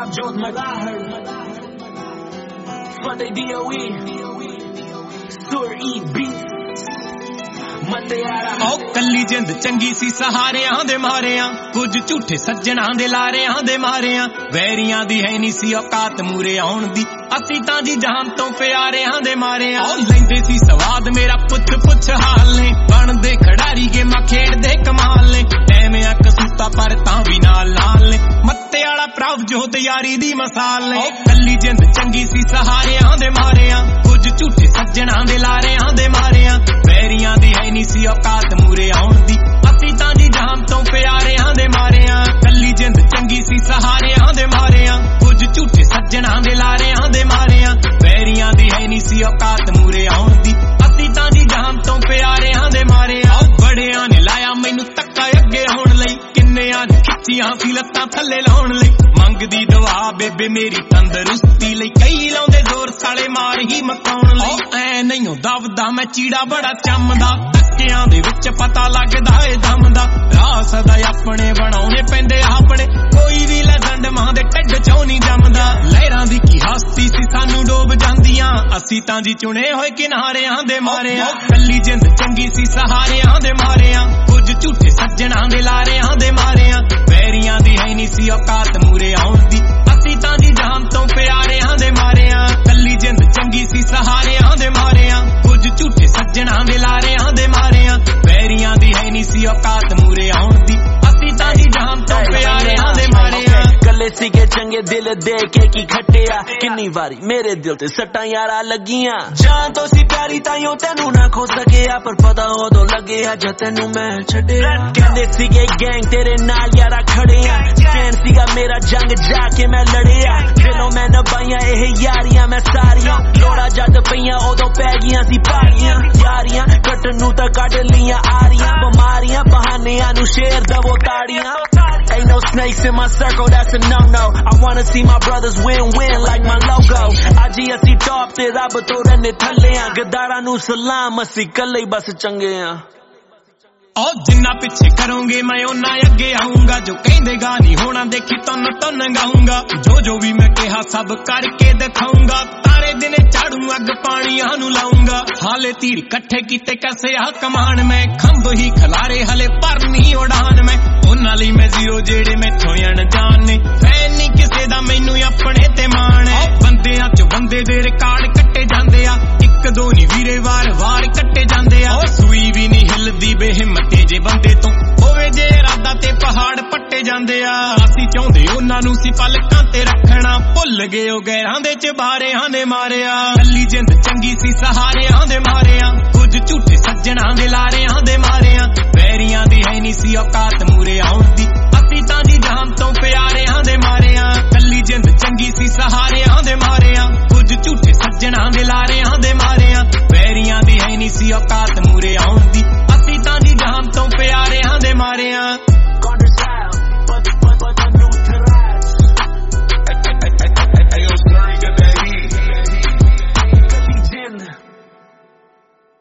Prabjot Malahar Fateh DOE Sur E Beats ਉਹ ਕੱਲੀ ਜਿੰਦ ਚੰਗੀ ਸੀ ਸਹਾਰਿਆਂ ਦੇ ਮਾਰਿਆਂ ਕੁਝ ਝੂਠੇ ਸੱਜਣਾਂ ਦੇ ਲਾਰਿਆਂ ਦੇ ਮਾਰਿਆਂ ਵੈਰੀਆਂ ਦੀ ਹੈ ਨਹੀਂ ਸੀ ਔਕਾਤ ਮੂਰੇ ਆਉਣ ਦੀ ਅਸੀਂ ਤਾਂ ਜੀ ਜਾਨ ਤੋਂ ਪਿਆਰਿਆਂ ਦੇ ਮਾਰਿਆਂ ਉਹ ਲੈਂਦੇ ਸੀ ਸਵਾਦ ਮੇਰਾ ਪੁੱਛ ਹਾਲ ਨੇ ਬਣਦੇ ਖਿਡਾਰੀ ਗੇਮਾਂ ਖੇਡਦੇ ਕਮਾਲ ਨੇ ਐਵੇਂ ਕਸੂਤਾ ਪਰ ਤਾਂ ਵੀ ਨਾਲ ਨੇ ਮੱਤੇ ਵਾਲਾ ਪ੍ਰਭਜੋਤ ਯਾਰੀ ਦੀ ਮਿਸਾਲ ਨੇ ਉਹ ਕੱਲੀ ਜਿੰਦ ਚੰਗੀ ਸੀ ਸਹਾਰਿਆਂ ਦੇ ਮਾਰਿਆਂ ਕੁਝ ਝੂਠੇ ਸੱਜਣਾਂ ਦੇ ਲਾਰਿਆਂ ਦੇ ਮਾਰਿਆਂ ਵੈਰੀਆਂ ਦੀ ਹੈ ਨਹੀਂ ਸੀ ਔਕਾਤ ਮੂਰੇ ਆਉਣ ਦੀ ਅਸੀਂ ਤਾਂ ਜੀ ਜਾਨ ਤੋਂ ਪਿਆਰਿਆਂ ਦੇ ਮਾਰਿਆਂ ਕੱਲੀ ਜਿੰਦ ਚੰਗੀ ਸੀ ਸਹਾਰਿਆਂ ਦੇ ਮਾਰਿਆਂ ਕੁਝ ਝੂਠੇ ਸੱਜਣਾਂ ਦੇ ਲਾਰਿਆਂ ਦੇ ਮਾਰਿਆਂ ਵੈਰੀਆਂ ਦੀ ਹੈ ਨਹੀਂ ਸੀ ਔਕਾਤ ਮੂਰੇ ਆਉਣ ਦੀ ਅਸੀਂ ਤਾਂ ਜੀ ਜਾਨ ਤੋਂ ਪਿਆਰਿਆਂ ਦੇ ਮਾਰਿਆਂ ਬੜਿਆਂ ਨੇ ਲਾਇਆ ਮੈਨੂੰ ਧੱਕਾ ਅੱਗੇ ਆਉਣ ਲਈ ਕਿੰਨਿਆਂ ਨੇ ਖਿੱਚੀਆਂ ਸੀ ਲੱਤਾਂ ਥੱਲੇ ਲਾਉਣ ਲਈ ਮੰਗਦੀ ਦੁਆ ਬੇਬੇ ਮੇਰੀ ਤੰਦਰੁਸਤੀ ਲਈ ਕਈ ਲਾਉਂਦੇ ਜ਼ੋਰ ਸਾਲੇ ਮਾਰ ਹੀ ਮਕਾਉਣ ਲਈ ਐ ਨਹੀਂ ਦਬਦਾ ਮੈਂ ਚੀੜਾ ਬੜਾ ਚੰਮਦਾ ਧੱਕਿਆਂ ਦੇ ਵਿੱਚ ਪਤਾ ਲੱਗਦਾ ਏ ਦਮ ਦਾ ਰਾਹ ਸਦਾ ਆਪਣੇ ਬਣਾਉਣੇ ਪੈਂਦੇ ਆਪਣੇ ਕੋਈ ਵੀ ਲੈਜੈਂਡ ਮਾਂ ਦੇ ਢਿੱਡ ਚੋਂ ਨਹੀਂ ਜੰਮਦਾ ਲਹਿਰਾਂ ਦੀ ਕੀ ਹਸਤੀ ਸੀ ਸਾਨੂੰ ਡੋਬ ਜਾਂਦੀਆਂ ਅਸੀਂ ਤਾਂ ਜੀ ਚੁਣੇ ਹੋਏ ਕਿਨਾਰਿਆਂ ਦੇ ਮਾਰਿਆਂ ਕੱਲੀ ਜਿੰਦ ਚੰਗੀ ਸੀ ਸਹਾਰਿਆਂ ਦੇ ਮਾਰਿਆਂ ਕੁਝ ਝੂਠੇ ਸੱਜਣਾਂ ਦੇ ਲਾਰਿਆਂ ਦੇ ਮਾਰਿਆਂ ਵੈਰੀਆਂ ਦੀ ਹੈ ਨਹੀਂ ਸੀ ਔਕਾਤ ਮੂਰੇ ਆਉਣ ਦੀ ਅਸੀਂ ਤਾਂ ਜੀ ਜਾਨ ਤੋਂ ਪਿਆਰਿਆਂ ਦੇ ਮਾਰਿਆਂ ਕੱਲੀ ਜਿੰਦ ਚੰਗੀ ਸੀ ਸਹਾਰਿਆਂ ਦੇ ਮਾਰਿਆਂ ਕੁਝ ਝੂਠੇ ਸੱਜਣਾਂ ਦੇ ਲਾਰਿਆਂ ਦੇ ਮਾਰਿਆਂ ਵੈਰੀਆਂ ਦੀ ਹੈ ਨਹੀਂ ਸੀ ਔਕਾਤ ਮੂਰੇ ਆਉਣ ਦੀ ਅਸੀਂ ਤਾਂ ਜੀ ਜਾਨ ਤੋਂ ਪਿਆਰਿਆਂ ਦੇ ਮਾਰਿਆਂ ਕੱਲੇ ਸੀਗੇ ਚੰਗੇ ਦਿਲ ਦੇ ਕੇ ਕੀ ਖੱਟਿਆ ਕਿੰਨੀ ਵਾਰੀ ਮੇਰੇ ਦਿਲ ਤੇ ਸੱਟਾਂ ਯਾਰਾਂ ਲੱਗੀਆਂ ਜਾਨ ਤੋਂ ਸੀ ਪਿਆਰੀ ਤਾਈਓ ਤੈਨੂੰ ਨਾ ਖੋ ਸਕਿਆ ਪਰ ਪਤਾ ਉਦੋਂ ਲੱਗਿਆ ਜਦ ਤੈਨੂੰ ਮੈਂ ਛੱਡਿਆ ਕਹਿੰਦੇ ਸੀਗੇ ਗੈਂਗ ਤੇਰੇ ਨਾਲ ਯਾਰਾ ਖੜਿਆ ਸਟੈਂਡ ਸੀਗਾ ਮੇਰਾ ਜੰਗ ਜਾ ਕੇ ਮੈਂ ਲੜਿਆ ਦਿਲੋਂ ਮੈਂ ਨਭਾਈਆਂ ਇਹ ਯਾਰੀਆਂ ਮੈਂ ਸਾਰੀਆਂ ਲੋੜਾ ਜਦ ਪਈਆਂ ਉਦੋਂ ਪੈ ਗਈਆਂ ਸੀ ਭਾਰੀਆਂ ਯਾਰੀਆਂ ਕੱਟਣ ਨੂੰ ਤਾਂ ਕੱਢ ਲੀਆਂ ਆਰੀਆਂ ਬਿਮਾਰੀਆਂ ਬਹਾਨਿਆਂ ਨੂੰ ਸ਼ੇਰ ਦਵੋ ਤਾੜੀਆਂ Ain't no snakes in my circle, that's a no-no. I wanna see my brothers win-win like my logo. Aji assi top te rab to rehne thalle aa gadara nu salam assi kalle bas change aa ਉਹ ਜਿੰਨਾ ਪਿੱਛੇ ਕਰੋਗੇ ਮੈਂ ਉਹਨਾਂ ਅੱਗੇ ਆਉਂਗਾ ਜੋ ਕਹਿੰਦੇ ਗਾ ਨਹੀਂ ਹੋਣਾ ਦੇਖੀ ਤਨ ਗਾਉਂਗਾ ਜੋ ਵੀ ਮੈਂ ਕਿਹਾ ਸਭ ਕਰਕੇ ਦਿਖਾਉਂਗਾ ਤਾਰੇ ਦਿਨੇ ਝਾੜੂ ਅੱਗ ਪਾਣੀਆਂ ਨੂੰ ਲਾਉਂਗਾ ਹਾਲੇ ਤੀਰ ਇਕੱਠੇ ਕੀਤੇ ਕਸੇ ਆ ਕਮਾਨ ਮੈਂ ਖੰਭ ਹੀ ਖਲਾਰੇ ਹਲੇ ਭਰਨੀ ਉਡਾਨ ਮੈਂ ਉਹਨਾਂ ਲਈ ਮੈਂ ਜ਼ੀਰੋ ਜਿਹੜੇ ਮੈਥੋਂ ਅਣਜਾਣ ਨੇ ਫੈਨ ਨਹੀਂ ਕਿਸੇ ਦਾ ਮੈਨੂੰ ਆਪਣੇ ਤੇ ਮਾਣ ਹੈ ਬੰਦਿਆਂ ਚ ਬੰਦੇ ਦੇ ਰਿਕਾਰਡ ਕੱਟੇ ਜਾਂਦੇ ਆ ਇੱਕ ਦੋ ਨਹੀਂ ਵੀਰੇ ਵਾਰ ਕੱਟੇ ਜਾਂਦੇ ਆ ਉਹ ਸੂਈ ਵੀ ਨਹੀਂ ਹਿੱਲਦੀ ਬੇਹਿੰਮਤੇ ਜੇ ਬੰਦੇ ਤੋਂ ਹੋਵੇ ਜੇ ਇਰਾਦਾ ਤੇ ਪਹਾੜ ਪੱਟੇ ਜਾਂਦੇ ਆ ਅਸੀਂ ਚਾਹੁੰਦੇ ਉਹਨਾਂ ਨੂੰ ਸੀ ਪਲਕਾਂ ਤੇ ਰੱਖਣਾ ਭੁੱਲ ਗਏ ਉਹ ਗੈਰਾਂ ਦੇ ਚਬਾਰਿਆਂ ਨੇ ਮਾਰਿਆ ਕੱਲੀ ਜਿੰਦ ਚੰਗੀ ਸੀ ਸਹਾਰਿਆਂ ਦੇ ਮਾਰਿਆ ਕੁਝ ਝੂਠੇ ਸੱਜਣਾਂ ਦੇ ਲਾਰਿਆਂ ਦੇ ਮਾਰਿਆ ਵੈਰੀਆਂ ਦੀ ਹੈ ਨਹੀਂ ਸੀ ਔਕਾਤ ਮੂਰੇ ਆਉਣ ਦੀ ਅਸੀਂ ਤਾਂ ਜੀ ਜਾਨ ਤੋਂ ਪਿਆਰਿਆਂ ਦੇ ਮਾਰਿਆ ਕੱਲੀ ਜਿੰਦ ਚੰਗੀ ਸੀ ਸਹਾਰਿਆਂ ਦੇ ਮਾਰਿਆ ਕੁਝ ਝੂਠੇ ਸੱਜਣਾਂ ਦੇ ਲਾਰਿਆਂ ਦੇ ਮਾਰਿਆ ਵੈਰੀਆਂ ਦੀ ਹੈ ਨਹੀਂ ਸੀ ਔਕਾਤ ਮੂਰੇ ਆਉਣ